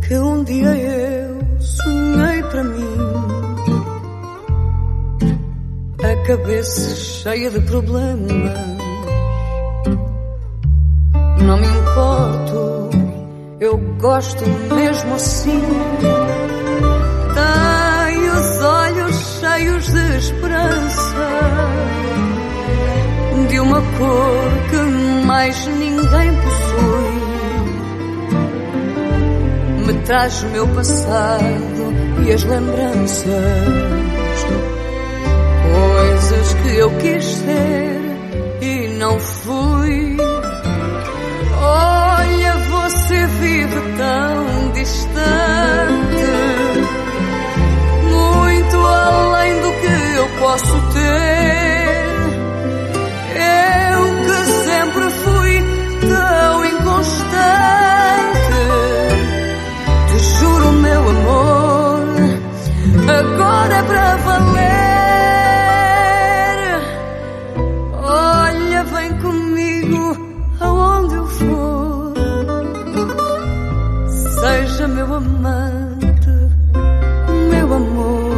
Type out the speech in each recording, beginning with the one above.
que um dia eu sonhei para mim. A cabeça cheia de problemas, não me importo, eu gosto mesmo assim. Tenho os olhos cheios de esperança, de uma cor que mais ninguém possui. Me traz o meu passado e as lembranças, coisas que eu quis ser e não fui. Olha, você vive tão distante, muito além do que eu posso ter. Eu que sempre fui tão inconstante, te juro, meu amor, agora é para valer. Olha, vem comigo aonde eu for, seja meu amante, meu amor.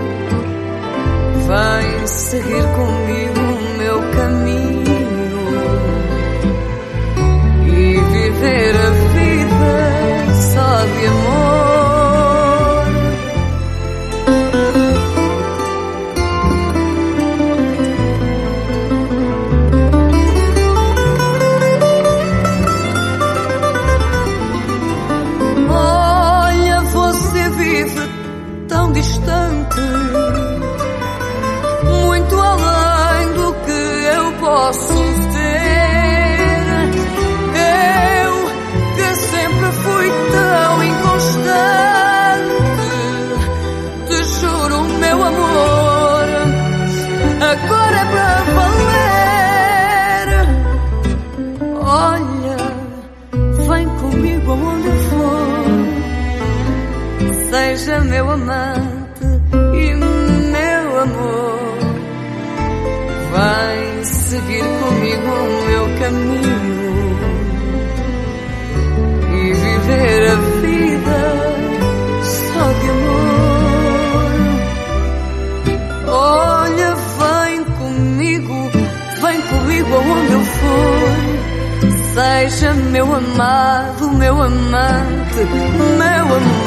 Vem seguir comigo o meu caminho e viver a vida só de amor. Olha, você vive tão distante, muito além do que eu posso ter. Eu que sempre fui tão inconstante, te juro, meu amor, agora é para valer. Olha, vem comigo aonde eu for, seja meu amante e meu amor. Vai seguir comigo o meu caminho e viver a vida só de amor. Olha, vem comigo aonde eu for, seja meu amado, meu amante, meu amor.